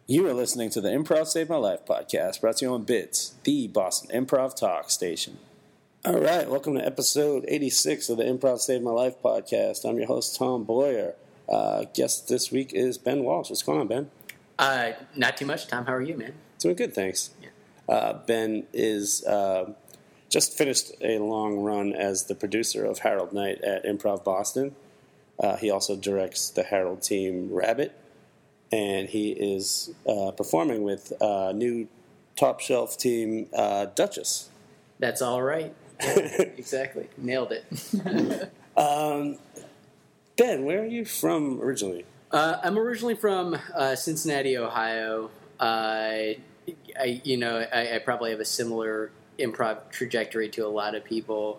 You are listening to the Improv Saved My Life podcast, brought to you on BITS, the Boston Improv Talk station. All right, welcome to episode 86 of the Improv Saved My Life podcast. I'm your host, Tom Boyer. Guest this week is Ben Walsh. What's going on, Ben? Not too much, Tom. How are you, man? Doing good, thanks. Yeah. Ben is just finished a long run as the producer of Harold Night at Improv Boston. He also directs the Harold team Rabbit. And he is performing with new top shelf team Duchess. That's all right. Yeah, exactly. Nailed it. Ben, where are you from originally? I'm originally from Cincinnati, Ohio. I probably have a similar improv trajectory to a lot of people.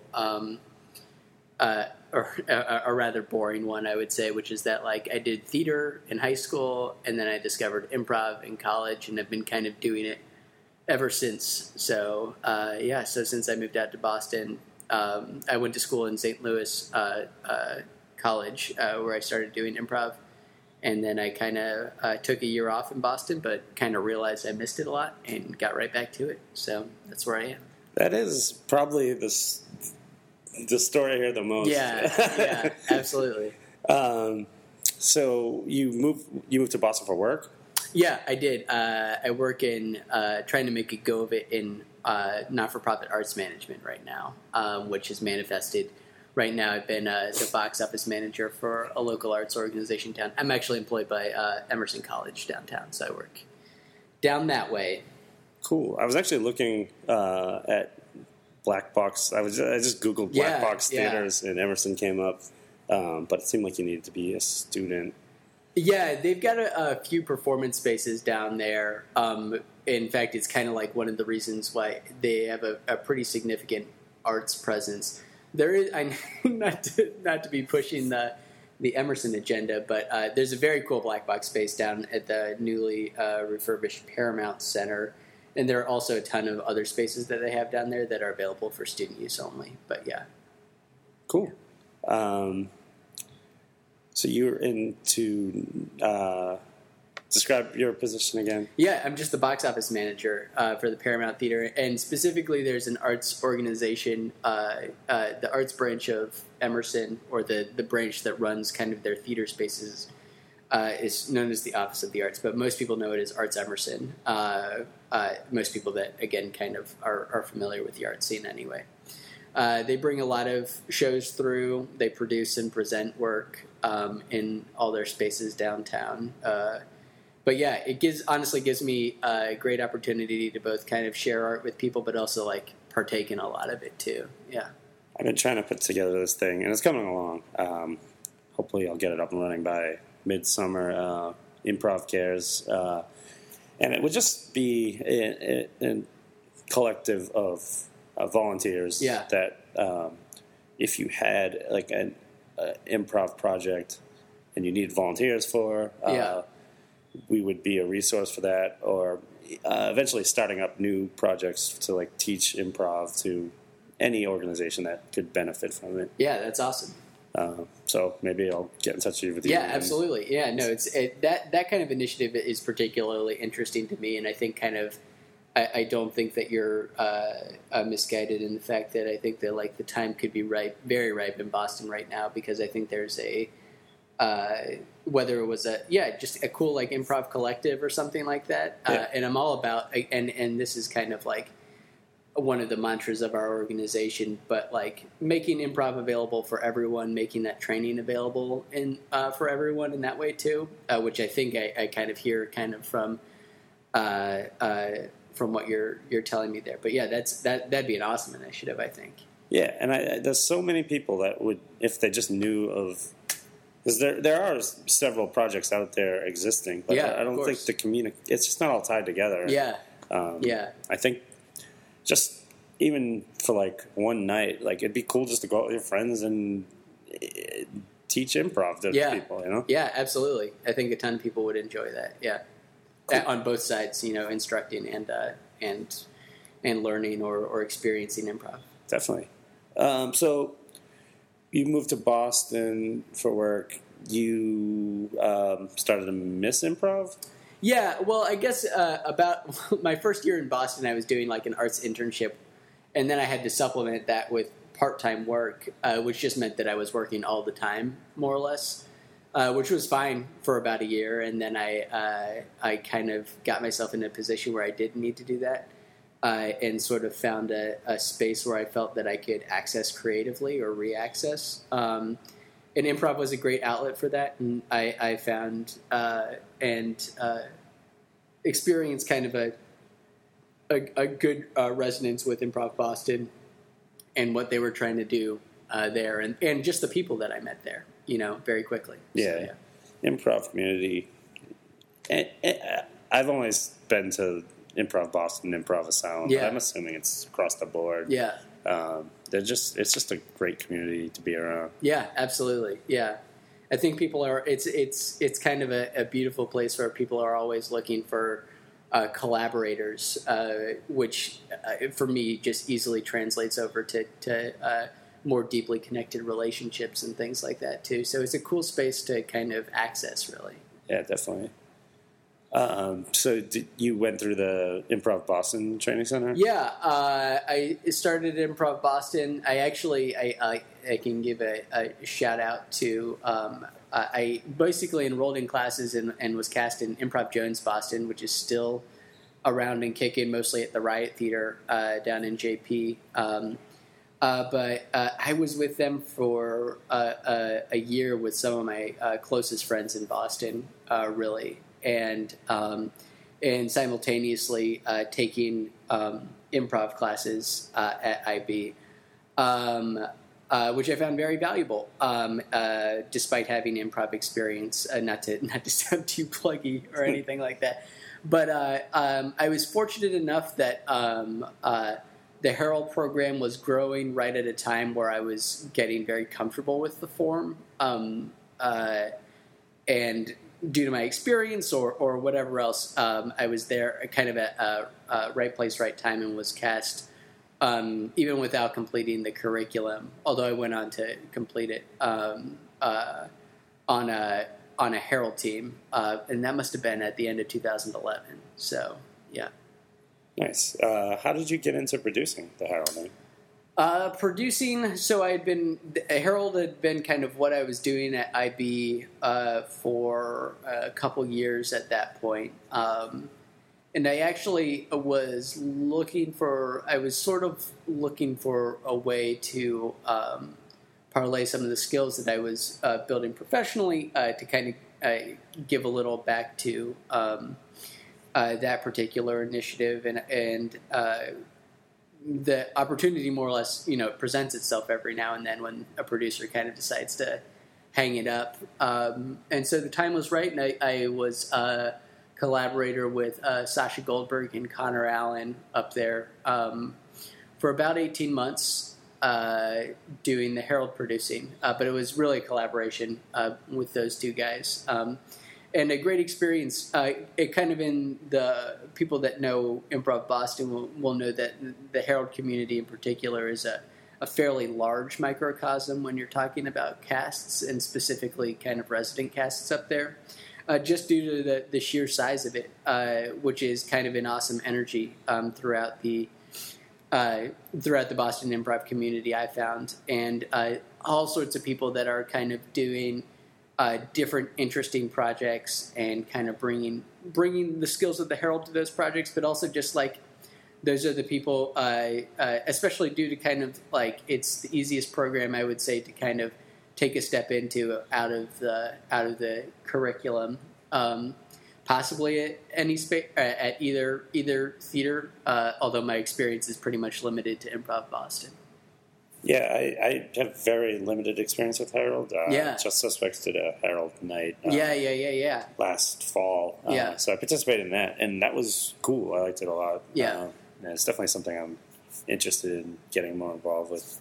Or a rather boring one, I would say, which is that like I did theater in high school, and then I discovered improv in college, and I've been kind of doing it ever since. So so since I moved out to Boston, I went to school in St. Louis College, where I started doing improv, and then I kind of took a year off in Boston, but kind of realized I missed it a lot and got right back to it. So that's where I am. That is probably the story I hear the most. Yeah, absolutely. So you moved to Boston for work? Yeah, I did. I work in trying to make a go of it in not-for-profit arts management right now, which is manifested. Right now, I've been the box office manager for a local arts organization down. I'm actually employed by Emerson College downtown, so I work down that way. Cool. I was actually looking at Black Box. I just Googled Black Box Theaters, and Emerson came up. But it seemed like you needed to be a student. Yeah, they've got a few performance spaces down there. In fact, it's kind of like one of the reasons why they have a pretty significant arts presence. There is, not to be pushing the Emerson agenda, but there's a very cool Black Box space down at the newly refurbished Paramount Center. And there are also a ton of other spaces that they have down there that are available for student use only. But yeah. Cool. So you're into, describe your position again. Yeah, I'm just the box office manager for the Paramount Theater. And specifically, there's an arts organization, the arts branch of Emerson, or the branch that runs kind of their theater spaces, is known as the Office of the Arts, but most people know it as Arts Emerson. Most people that, again, kind of are familiar with the art scene anyway. They bring a lot of shows through. They produce and present work in all their spaces downtown. But yeah, it honestly gives me a great opportunity to both kind of share art with people, but also like partake in a lot of it too. Yeah. I've been trying to put together this thing, and it's coming along. Hopefully I'll get it up and running by midsummer. Improv Cares. And it would just be a collective of volunteers that if you had like an improv project and you need volunteers for, we would be a resource for that, or eventually starting up new projects to like teach improv to any organization that could benefit from it. Yeah, that's awesome. So maybe I'll get in touch with you. Yeah, absolutely. Yeah, no, that kind of initiative is particularly interesting to me, and I think kind of I don't think that you're misguided in the fact that I think that like the time could be ripe, very ripe in Boston right now, because I think there's a whether it was just a cool like improv collective or something like that, and I'm all about and this is kind of like one of the mantras of our organization, but like making improv available for everyone, making that training available for everyone in that way too, which I think I kind of hear kind of from what you're telling me there. But yeah, that'd be an awesome initiative, I think. Yeah, and there's so many people that would, if they just knew of, because there are several projects out there existing, but I don't think it's just not all tied together. Yeah, I think just even for like one night, like it'd be cool just to go out with your friends and teach improv to people, you know? Yeah, absolutely. I think a ton of people would enjoy that. Yeah, cool. On both sides, instructing and learning or experiencing improv. Definitely. So you moved to Boston for work. You started to miss improv? Yeah, well, I guess about my first year in Boston, I was doing like an arts internship, and then I had to supplement that with part-time work, which just meant that I was working all the time, more or less, which was fine for about a year, and then I kind of got myself in a position where I didn't need to do that, and sort of found a space where I felt that I could access creatively or re-access. And improv was a great outlet for that, and I found and experienced kind of a good resonance with Improv Boston and what they were trying to do there, and just the people that I met there, very quickly. Yeah, improv community. I've always been to Improv Boston, Improv Asylum, but I'm assuming it's across the board. Yeah. It's just a great community to be around. Yeah, absolutely. Yeah, I think people are. It's kind of a beautiful place where people are always looking for collaborators, which for me just easily translates over to more deeply connected relationships and things like that too. So it's a cool space to kind of access, really. Yeah, definitely. So you went through the Improv Boston Training Center? Yeah, I started at Improv Boston. I can give a shout out to, I basically enrolled in classes and was cast in Improv Jones Boston, which is still around and kicking, mostly at the Riot Theater down in JP. But I was with them for a year with some of my closest friends in Boston, really. And simultaneously taking improv classes at IB, which I found very valuable, despite having improv experience. Not to sound too pluggy or anything like that, but I was fortunate enough that the Herald program was growing right at a time where I was getting very comfortable with the form, and due to my experience or whatever else, I was there kind of at right place, right time, and was cast even without completing the curriculum, although I went on to complete it on a Herald team, and that must have been at the end of 2011. So, yeah. Nice. How did you get into producing the Herald? Producing, so Herald had been kind of what I was doing at IB for a couple years at that point. And I actually was sort of looking for a way to parlay some of the skills that I was building professionally to kind of give a little back to that particular initiative, and the opportunity more or less, presents itself every now and then when a producer kind of decides to hang it up. And so the time was right, and I was a collaborator with Sasha Goldberg and Connor Allen up there for about 18 months doing the Herald producing. But it was really a collaboration with those two guys. And a great experience. It kind of, in the people that know Improv Boston will know that the Herald community in particular is a fairly large microcosm when you're talking about casts, and specifically kind of resident casts up there, just due to the sheer size of it, which is kind of an awesome energy throughout the Boston improv community, I found, and all sorts of people that are kind of doing different interesting projects and kind of bringing the skills of the Herald to those projects, but also just like those are the people, especially due to kind of like it's the easiest program I would say to kind of take a step into out of the curriculum, possibly at any space at either theater. Although my experience is pretty much limited to Improv Boston. Yeah, I have very limited experience with Herald. Just Suspects did a Herald night. Last fall. So I participated in that, and that was cool. I liked it a lot. Yeah. And it's definitely something I'm interested in getting more involved with.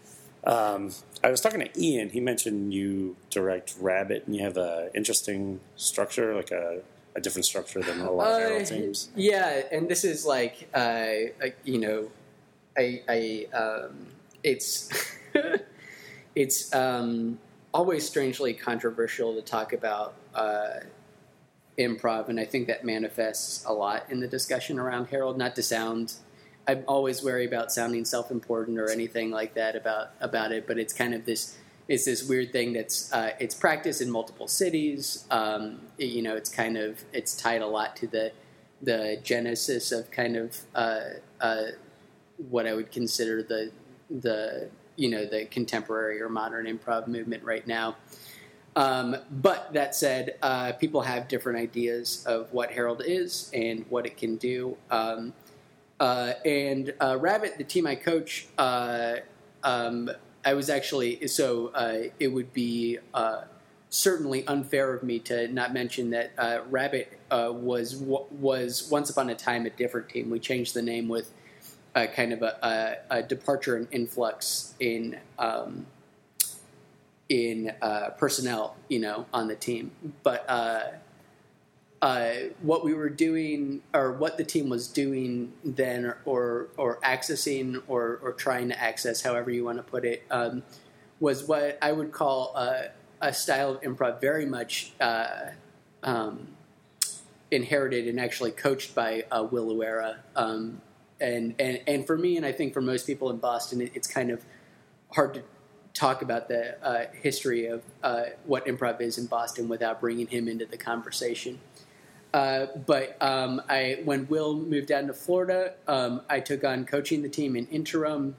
I was talking to Ian. He mentioned you direct Rabbit, and you have an interesting structure, like a different structure than a lot of Herald teams. Yeah, and this is like, it's always strangely controversial to talk about improv, and I think that manifests a lot in the discussion around Harold. Not to sound, I'm always wary about sounding self-important or anything like that about it, but it's kind of this. It's this weird thing that's it's practiced in multiple cities. It's tied a lot to the genesis of kind of what I would consider the contemporary or modern improv movement right now. But that said, people have different ideas of what Harold is and what it can do. Rabbit, the team I coach, I was actually it would be certainly unfair of me to not mention that Rabbit was once upon a time a different team. We changed the name with kind of a departure and influx in personnel, on the team. But what we were doing, or what the team was doing then, or accessing, or trying to access, however you want to put it, was what I would call a style of improv very much inherited and actually coached by Will Luera. And for me, and I think for most people in Boston, it's kind of hard to talk about the history of what improv is in Boston without bringing him into the conversation. But when Will moved down to Florida, I took on coaching the team in interim,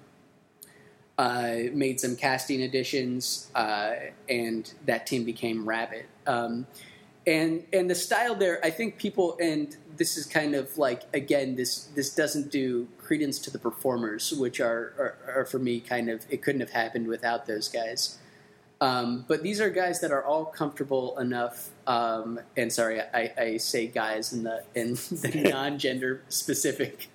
made some casting additions, and that team became Rabbit. And the style there, I think people, and this is kind of like, again, this doesn't do credence to the performers, which are for me kind of, it couldn't have happened without those guys. But these are guys that are all comfortable enough, and sorry, I say guys in the non-gender specific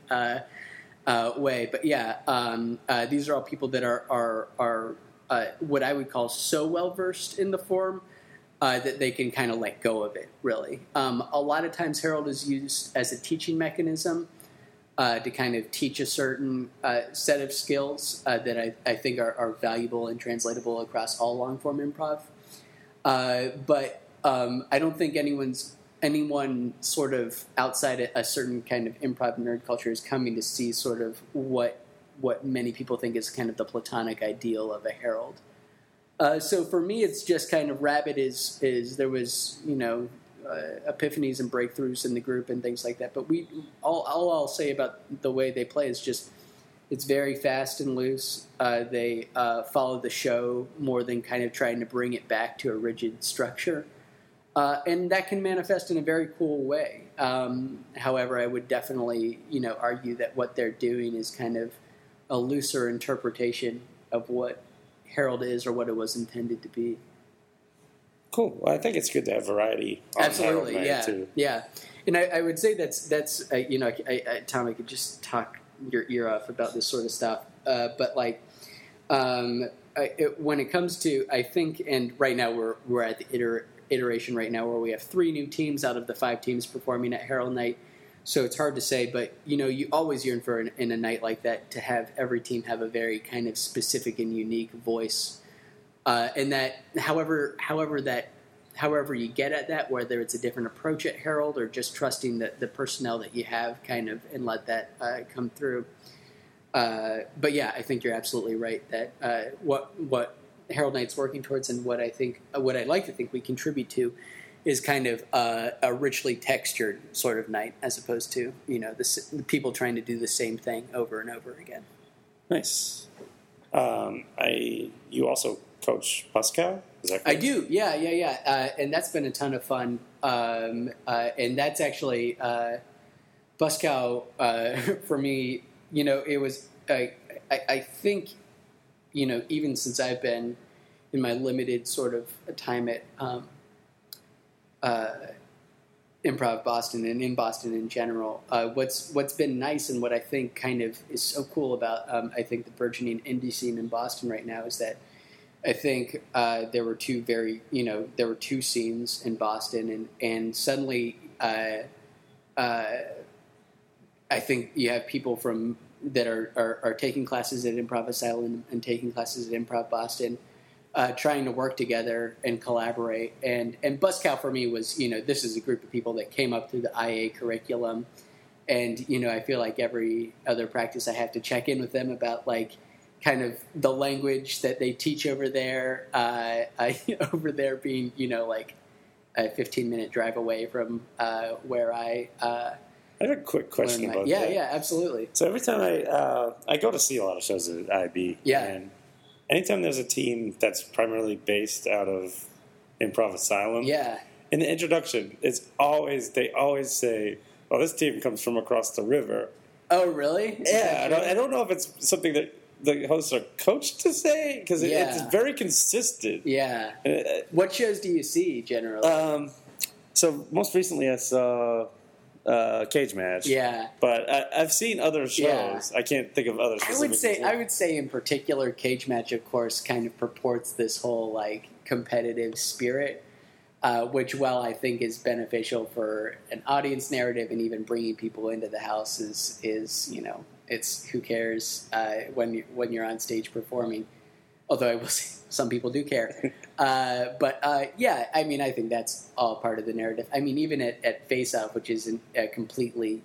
way, but yeah, these are all people that are what I would call so well versed in the form that they can kind of let go of it. Really, a lot of times Harold is used as a teaching mechanism to kind of teach a certain set of skills that I think are valuable and translatable across all long-form improv. But I don't think anyone sort of outside a certain kind of improv nerd culture is coming to see sort of what many people think is kind of the platonic ideal of a Harold. So for me, it's just kind of Rabbit is there was, epiphanies and breakthroughs in the group and things like that. But all I'll say about the way they play is just it's very fast and loose. They follow the show more than kind of trying to bring it back to a rigid structure. And that can manifest in a very cool way. However, I would definitely, argue that what they're doing is kind of a looser interpretation of what Harold is or what it was intended to be. Cool. Well, I think it's good to have variety on Absolutely, Harold Night, too. Yeah. And I would say that's Tom, I could just talk your ear off about this sort of stuff. But like, when it comes to, I think, and right now we're at the iteration right now where we have 3 new teams out of the 5 teams performing at Harold Night. So it's hard to say, but you always yearn for in a night like that to have every team have a very kind of specific and unique voice, and that however you get at that, whether it's a different approach at Harold or just trusting the personnel that you have, kind of, and let that come through. But yeah, I think you're absolutely right that what Harold Night's working towards, and what I'd like to think we contribute to, is kind of a richly textured sort of night, as opposed to the people trying to do the same thing over and over again. Nice. You also coach Buskow? Is that correct? I do. Yeah. And that's been a ton of fun. And that's actually Buskow for me. It was. I think even since I've been in my limited sort of time at Improv Boston and in Boston in general, what's been nice and what I think kind of is so cool about I think the burgeoning indie scene in Boston right now is that I think there were 2 scenes in Boston, and suddenly I think you have people that are taking classes at Improv Asylum and taking classes at Improv Boston, trying to work together and collaborate. And Buzzcow for me was, this is a group of people that came up through the IA curriculum. And, I feel like every other practice I have to check in with them about, like, kind of the language that they teach over there, over there being, like a 15-minute drive away from where I have a quick question about that. Yeah, absolutely. So every time I go to see a lot of shows at IB, and anytime there's a team that's primarily based out of Improv Asylum, in the introduction, they always say, "Oh, this team comes from across the river." Oh, really? Yeah, I don't know if it's something that the hosts are coached to say, because it's very consistent. Yeah. What shows do you see generally? So most recently I saw Cage Match. Yeah. But I've seen other shows. Yeah. I can't think of other specific I would say in particular Cage Match, of course, kind of purports this whole, like, competitive spirit, which, while I think is beneficial for an audience narrative and even bringing people into the house is it's who cares when you're on stage performing. Although I will say some people do care. But I mean, I think that's all part of the narrative. I mean, even at Face Off, which is a completely,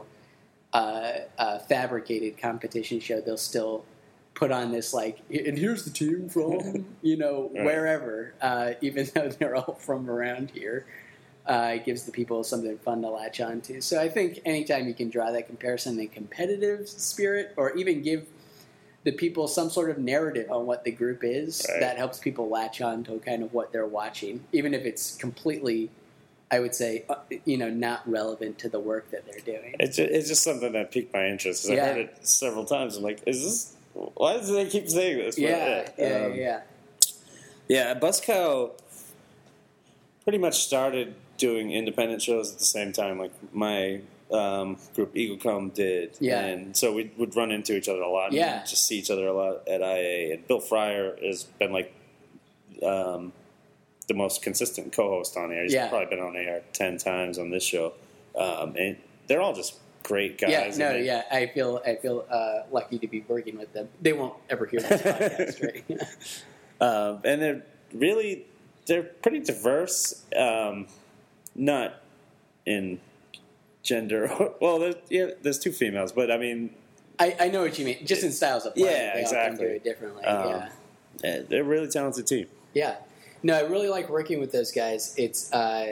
fabricated competition show, they'll still put on this, like, and here's the team from, wherever, even though they're all from around here. It gives the people something fun to latch on to. So I think anytime you can draw that comparison in competitive spirit, or even give the people some sort of narrative on what the group is, that helps people latch on to kind of what they're watching, even if it's completely, I would say, not relevant to the work that they're doing. It's just something that piqued my interest, because I heard it several times. I'm like, why do they keep saying this? Yeah. Yeah, Buzzcow pretty much started doing independent shows at the same time, like my group EagleCom did. Yeah. And so we would run into each other a lot and just see each other a lot at IA. And Bill Fryer has been, like, the most consistent co-host on air. He's probably been on air 10 times on this show. And they're all just great guys. I feel lucky to be working with them. They won't ever hear this podcast, right? And they're pretty diverse, not in gender. Well, there's two females, but I mean, I know what you mean. Just in styles of play, they all do it differently. They're a really talented team. Yeah, no, I really like working with those guys. It's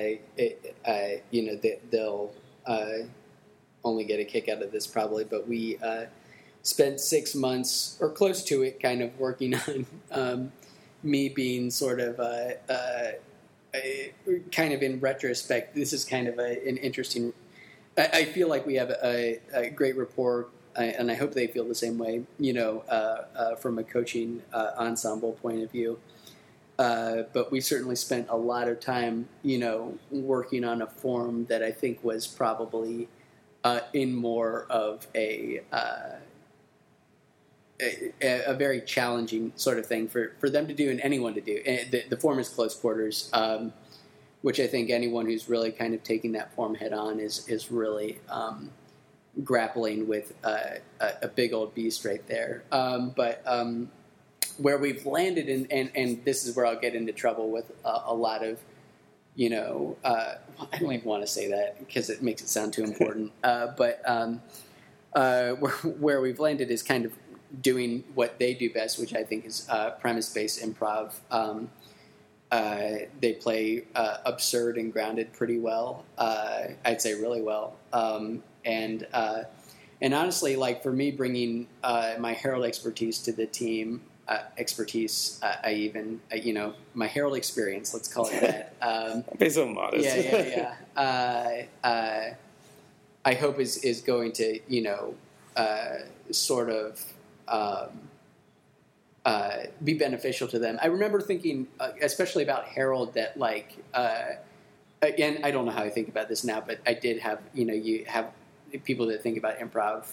they'll only get a kick out of this probably, but we spent 6 months or close to it, kind of working on. Me being sort of kind of in retrospect, this is kind of an interesting. I feel like we have a great rapport, and I hope they feel the same way. From a coaching ensemble point of view, but we certainly spent a lot of time, working on a form that I think was probably in more of a very challenging sort of thing for them to do and anyone to do. And the form is close quarters, which I think anyone who's really kind of taking that form head on is really grappling with a big old beast right there. But where we've landed, and this is where I'll get into trouble with a lot of, I don't even want to say that because it makes it sound too important. But where we've landed is kind of doing what they do best, which I think is premise-based improv. They play absurd and grounded pretty well. I'd say really well. And honestly, like, for me, bringing my Herald expertise to the team, my Herald experience, let's call it that. Don't be so modest. I hope is going to, sort of be beneficial to them. I remember thinking, especially about Herald, that, like, again, I don't know how I think about this now, but I did have, you have people that think about improv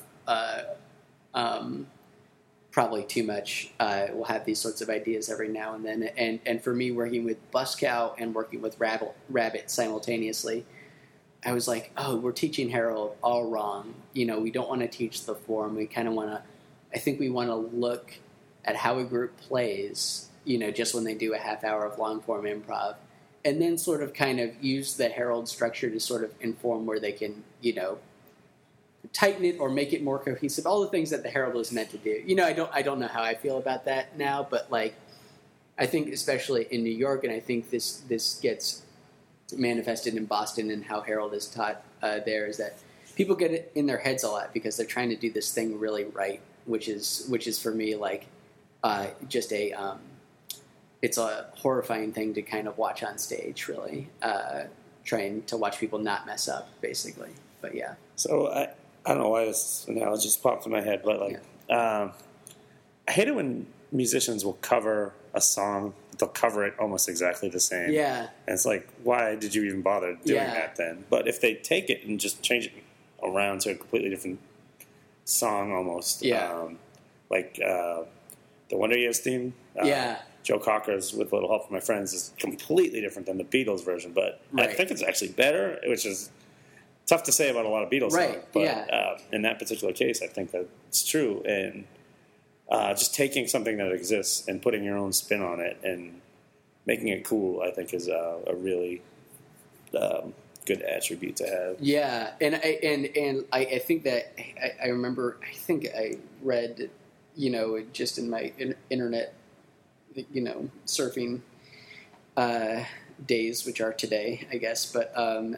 probably too much will have these sorts of ideas every now and then. And for me, working with Buzzcow and working with Rabbit simultaneously, I was like, oh, we're teaching Herald all wrong. We don't want to teach the form. We kind of want to, I think we want to look at how a group plays just when they do a half hour of long form improv, and then sort of kind of use the Herald structure to sort of inform where they can, tighten it or make it more cohesive. All the things that the Herald was meant to do. I don't know how I feel about that now, but like, I think especially in New York, and I think this gets manifested in Boston and how Herald is taught there, is that people get it in their heads a lot because they're trying to do this thing really right, which is for me like just it's a horrifying thing to kind of watch on stage, really, trying to watch people not mess up, basically. But yeah. So I don't know why this analogy just popped in my head, but like, I hate it when musicians will cover a song, they'll cover it almost exactly the same. Yeah. And it's like, why did you even bother doing that then? But if they take it and just change it around to a completely different song almost, like the Wonder Years theme, Joe Cocker's With a Little Help from My Friends is completely different than the Beatles version, but I think it's actually better, which is tough to say about a lot of Beatles songs. But in that particular case, I think that it's true. And just taking something that exists and putting your own spin on it and making it cool, I think, is a really good attribute to have. Yeah, and I think that I remember. I think I read, just in my internet, surfing days, which are today, I guess. But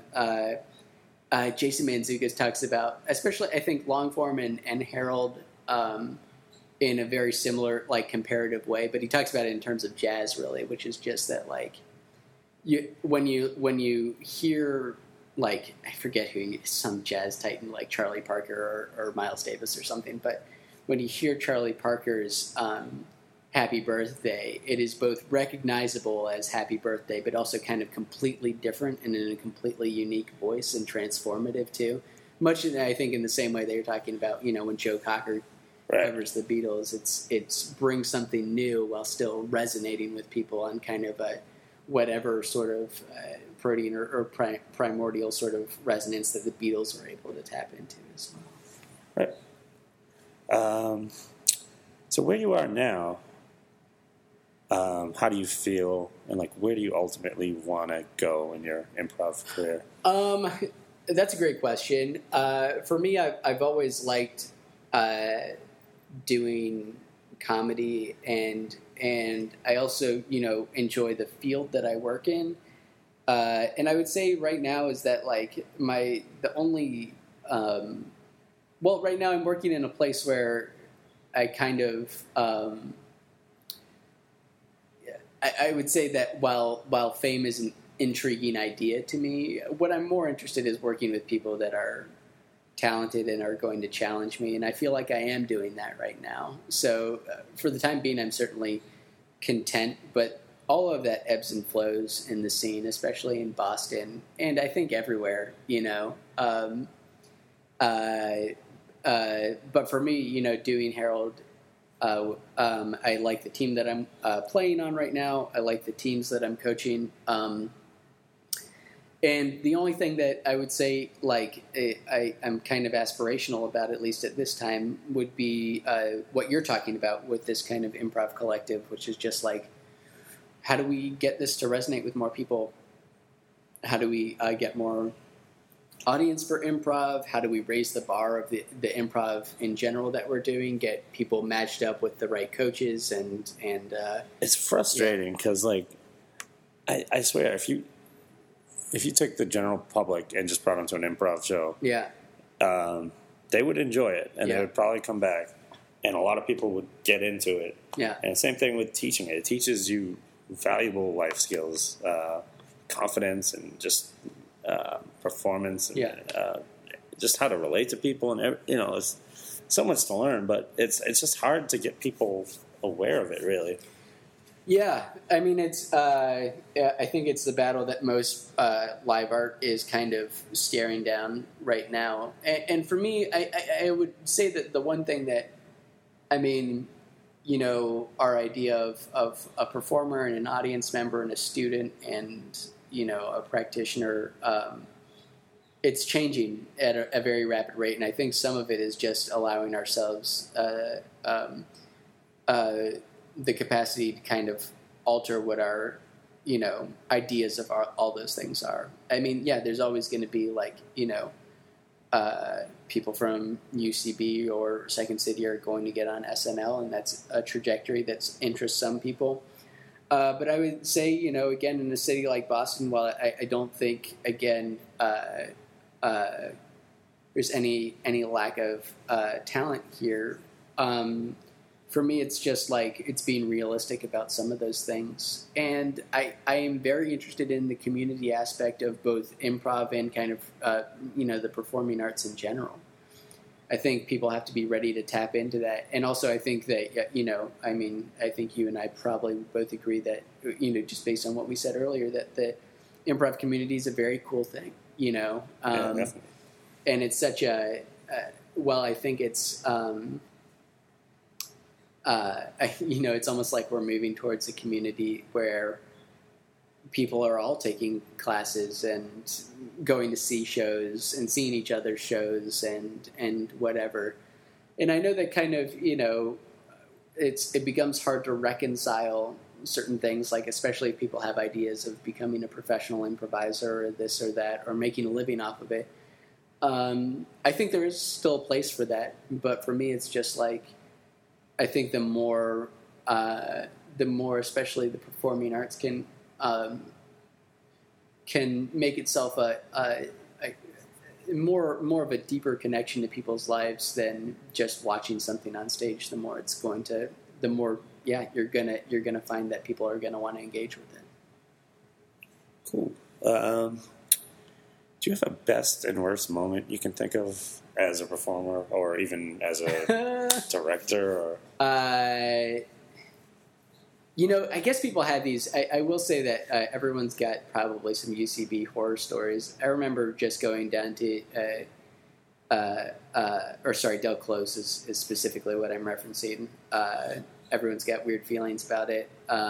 Jason Mantzoukas talks about, especially I think long form and Herald. In a very similar, like, comparative way, but he talks about it in terms of jazz, really, which is just that, like, when you hear, like, I forget some jazz titan like Charlie Parker or Miles Davis or something, but when you hear Charlie Parker's Happy Birthday, it is both recognizable as Happy Birthday, but also kind of completely different and in a completely unique voice and transformative too. Much, I think, in the same way that you're talking about, when Joe Cocker covers the Beatles, it's brings something new while still resonating with people on kind of a whatever sort of protein or primordial sort of resonance that the Beatles were able to tap into as well. Right. So where you are now, how do you feel, and like where do you ultimately want to go in your improv career? That's a great question. For me, I've always liked doing comedy, and I also enjoy the field that I work in, and I would say right now is that like right now I'm working in a place where I kind of I would say that while fame is an intriguing idea to me, what I'm more interested in is working with people that are talented and are going to challenge me, and I feel like I am doing that right now. So for the time being, I'm certainly content, but all of that ebbs and flows in the scene, especially in Boston, and I think everywhere, but for me, doing Herald, I like the team that I'm playing on right now. I like the teams that I'm coaching. And the only thing that I would say, like, I'm kind of aspirational about, at least at this time, would be what you're talking about with this kind of improv collective, which is just like, how do we get this to resonate with more people? How do we get more audience for improv? How do we raise the bar of the improv in general that we're doing? Get people matched up with the right coaches and it's frustrating because, like, I swear, if you took the general public and just brought them to an improv show, they would enjoy it, and they would probably come back, and a lot of people would get into it. Yeah. And same thing with teaching it. It teaches you valuable life skills, confidence, and just performance, and just how to relate to people. And, there's so much to learn, but it's just hard to get people aware of it, really. Yeah, I mean, I think it's the battle that most live art is kind of staring down right now. And for me, I would say that the one thing that, our idea of a performer and an audience member and a student and, a practitioner, it's changing at a very rapid rate. And I think some of it is just allowing ourselves the capacity to kind of alter what our, ideas of all those things are. I mean, yeah, there's always going to be like, people from UCB or Second City are going to get on SNL, and that's a trajectory that interests some people. But I would say, again, in a city like Boston, while I don't think, again, there's any lack of talent here, for me, it's just like it's being realistic about some of those things. And I am very interested in the community aspect of both improv and kind of, the performing arts in general. I think people have to be ready to tap into that. And also I think that, I think you and I probably both agree that, just based on what we said earlier, that the improv community is a very cool thing, Yeah, definitely. And it's such I think it's, it's almost like we're moving towards a community where people are all taking classes and going to see shows and seeing each other's shows and whatever. And I know that kind of, it becomes hard to reconcile certain things, like especially if people have ideas of becoming a professional improviser or this or that, or making a living off of it. I think there is still a place for that, but for me, it's just like, I think the more especially the performing arts can make itself a more of a deeper connection to people's lives than just watching something on stage. The more you're gonna find that people are gonna want to engage with it. Cool. Do you have a best and worst moment you can think of as a performer, or even as a director? Or I guess people have these. I will say that everyone's got probably some UCB horror stories. I remember just going down to, Del Close is specifically what I'm referencing. Everyone's got weird feelings about it.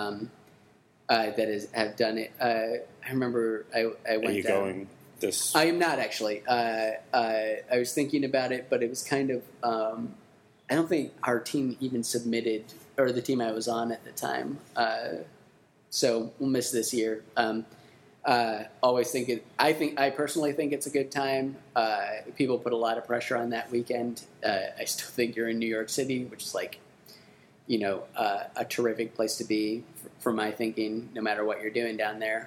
Have done it. I remember I went. Are you down. going this? I am not actually. I was thinking about it, but it was kind of. I don't think our team even submitted, or the team I was on at the time. So we'll miss this year. Always think I personally think it's a good time. People put a lot of pressure on that weekend. I still think you're in New York City, which is like, a terrific place to be for my thinking, no matter what you're doing down there.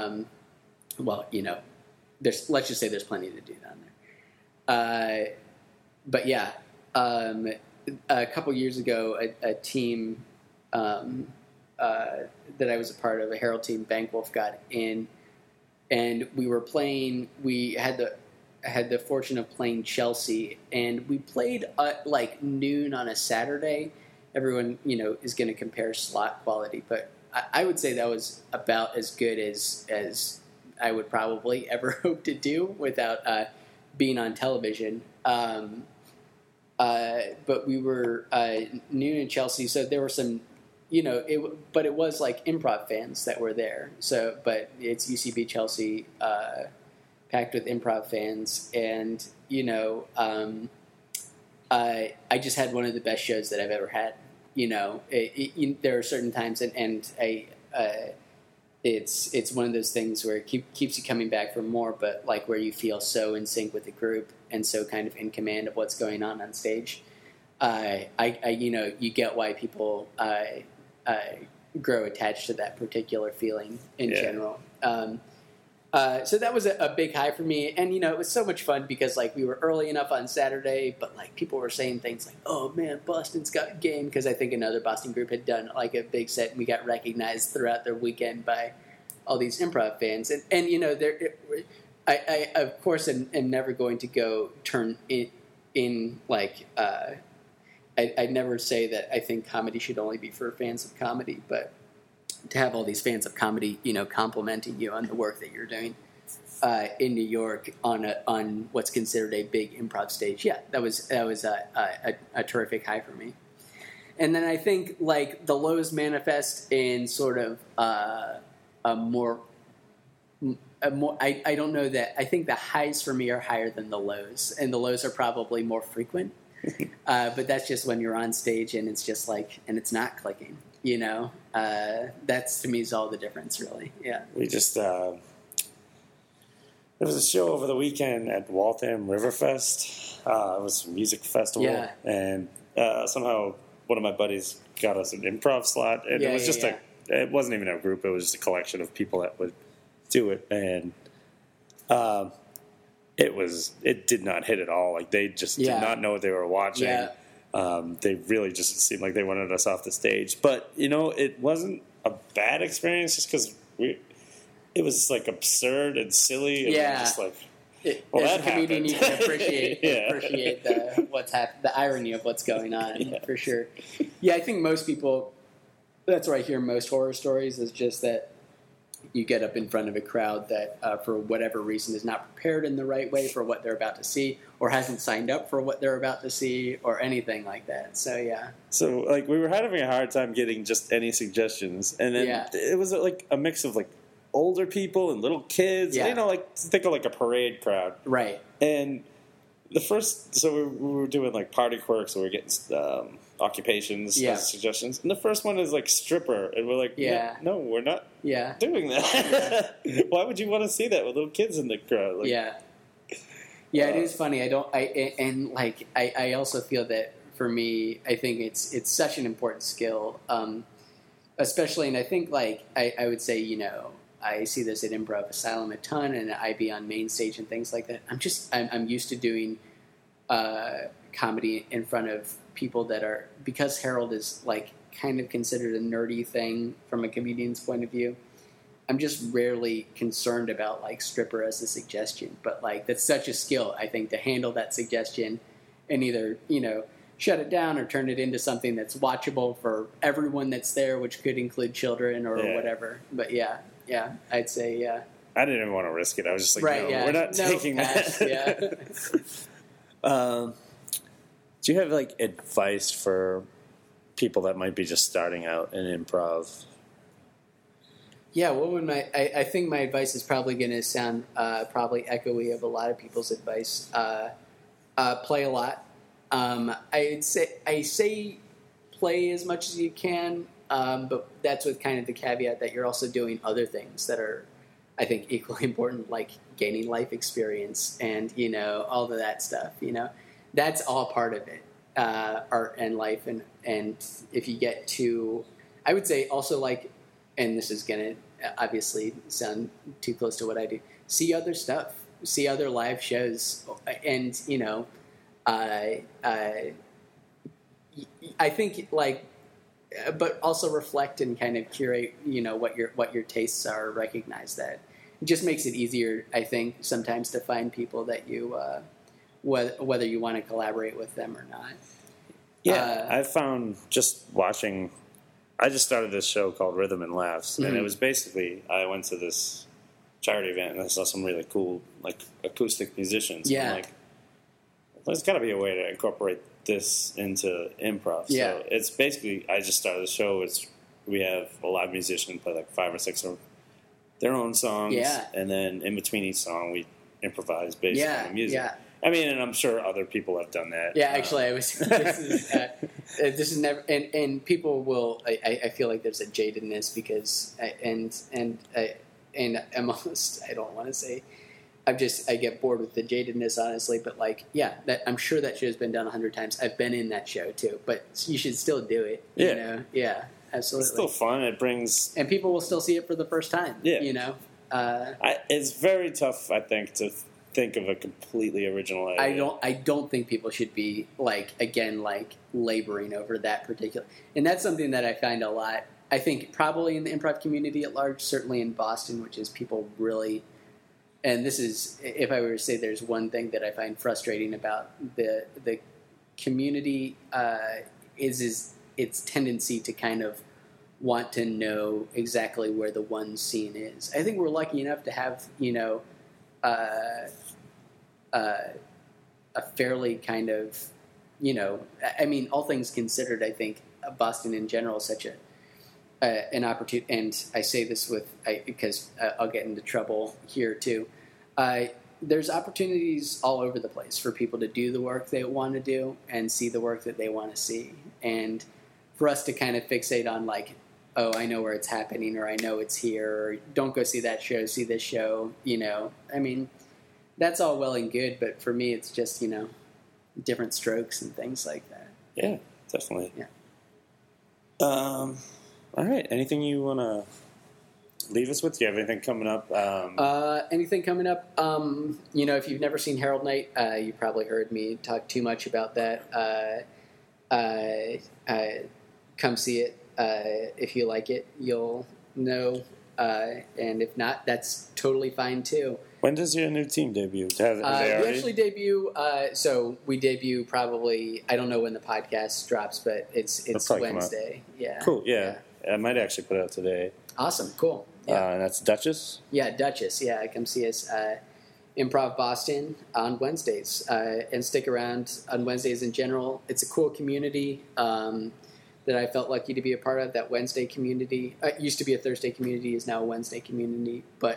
Let's just say there's plenty to do down there. But yeah, a couple years ago, a team that I was a part of, a Herald team, Bankwolf, got in, and we were playing. We had the fortune of playing Chelsea, and we played at like noon on a Saturday. Everyone, is going to compare slot quality, but I would say that was about as good as I would probably ever hope to do without being on television. But we were noon in Chelsea, so there were some, but it was like improv fans that were there. So, but it's UCB Chelsea, packed with improv fans, and I just had one of the best shows that I've ever had. There are certain times, and it's one of those things where it keeps you coming back for more, but like where you feel so in sync with the group and so kind of in command of what's going on stage. You get why people grow attached to that particular feeling in general. So that was a big high for me, and it was so much fun because like we were early enough on Saturday, but like people were saying things like, "Oh man, Boston's got game," because I think another Boston group had done like a big set, and we got recognized throughout their weekend by all these improv fans, and I of course am never going to go turn in like I'd never say that I think comedy should only be for fans of comedy, but to have all these fans of comedy, complimenting you on the work that you're doing in New York on what's considered a big improv stage, that was a terrific high for me. And then I think like the lows manifest in sort of a more. I don't know that. I think the highs for me are higher than the lows, and the lows are probably more frequent. But that's just when you're on stage and it's just like, and it's not clicking. You know, that's to me is all the difference, really. Yeah. We just there was a show over the weekend at Waltham Riverfest. It was a music festival, Yeah. and somehow one of my buddies got us an improv slot, and Yeah, it was yeah, just yeah. it wasn't even a group; it was just a collection of people that would do it, and it did not hit at all. Like they just Yeah. did not know what they were watching. Yeah. They really just seemed like they wanted us off the stage. But, it wasn't a bad experience just because it was like absurd and silly. And Yeah. just like, As that a comedian, happened. you can appreciate Yeah. the irony of what's going on, Yeah. for sure. Yeah, I think most people, that's where I hear most horror stories, is just that you get up in front of a crowd that, for whatever reason, is not prepared in the right way for what they're about to see, or hasn't signed up for what they're about to see, or anything like that. So, yeah. So, like, we were having a hard time getting just any suggestions. And then Yeah. it was like a mix of like older people and little kids. Yeah. Think of like a parade crowd. Right. And so we were doing like party quirks, so we were getting occupations as suggestions. And the first one is like stripper, and we're like, Yeah. no, we're not Yeah. doing that. Why would you want to see that with little kids in the crowd? Like, Yeah. Yeah, it is funny. I also feel that for me, I think it's such an important skill, especially, and I think I would say, I see this at Improv Asylum a ton, and I be on main stage and things like that. I'm used to doing comedy in front of people that are, because Harold is like kind of considered a nerdy thing from a comedian's point of view. I'm just rarely concerned about like stripper as a suggestion, but like that's such a skill, I think, to handle that suggestion and either, shut it down or turn it into something that's watchable for everyone that's there, which could include children or whatever. But yeah, I'd say, yeah. I didn't even want to risk it. I was just like, Right, no, yeah. we're not taking pass, that. Yeah. Do you have like advice for people that might be just starting out in improv? Yeah, what would I think my advice is probably going to sound probably echoey of a lot of people's advice. Play a lot. I say play as much as you can, but that's with kind of the caveat that you're also doing other things that are, I think, equally important, like gaining life experience and, all of that stuff, That's all part of it, art and life. And if you get to, I would say also like, and this is going to obviously sound too close to what I do, see other stuff, see other live shows. And, I think like, but also reflect and kind of curate, what your tastes are, recognize that. It just makes it easier, I think, sometimes to find people that you, whether you want to collaborate with them or not. Yeah, I found just watching. I just started this show called Rhythm and Laughs, and it was basically I went to this charity event and I saw some really cool like acoustic musicians. Yeah, and I'm like, there's got to be a way to incorporate this into improv. Yeah, so it's basically I just started the show. We have a live musician play like 5 or 6 of their own songs, and then in between each song we improvise based on the music. Yeah. I mean, and I'm sure other people have done that. Yeah, actually, this is never, and people will. I feel like there's a jadedness because, and I'm almost. I don't want to say. I get bored with the jadedness, honestly. But like, that I'm sure that show has been done 100 times. I've been in that show too, but you should still do it. Yeah, absolutely. It's still fun. It brings, and people will still see it for the first time. Yeah, it's very tough, I think, to think of a completely original idea. I don't think people should be like laboring over that particular, and that's something that I find a lot. I think probably in the improv community at large, certainly in Boston, which is people really, and this is, if I were to say there's one thing that I find frustrating about the community, is its tendency to kind of want to know exactly where the one scene is. I think we're lucky enough to have, a fairly kind of, I mean, all things considered, I think Boston in general is such an opportunity, and I say this because I'll get into trouble here too. There's opportunities all over the place for people to do the work they want to do and see the work that they want to see. And for us to kind of fixate on like, oh, I know where it's happening, or I know it's here, or don't go see that show, see this show. I mean, that's all well and good, but for me, it's just different strokes and things like that. Yeah, definitely. Yeah. All right. Anything you want to leave us with? Do you have anything coming up? Anything coming up? If you've never seen Herald Night, you probably heard me talk too much about that. Come see it. If you like it, you'll know. And if not, that's totally fine too. When does your new team debut? We actually debut. So we debut probably. I don't know when the podcast drops, but it's Wednesday. Yeah. Cool. Yeah. I might actually put it out today. Awesome. Cool. Yeah. And that's Duchess? Yeah, Duchess. Yeah, come see us. Improv Boston on Wednesdays. And stick around on Wednesdays in general. It's a cool community that I felt lucky to be a part of. That Wednesday community. It used to be a Thursday community, is now a Wednesday community. But,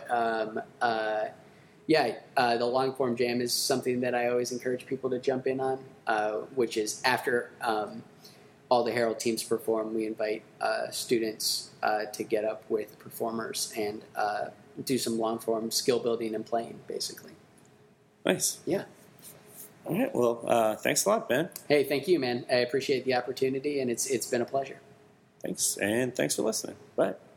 the long-form jam is something that I always encourage people to jump in on, which is after all the Herald teams perform, we invite students to get up with performers and do some long-form skill building and playing, basically. Nice. Yeah. All right. Well, thanks a lot, Ben. Hey, thank you, man. I appreciate the opportunity, and it's been a pleasure. Thanks, and thanks for listening. Bye.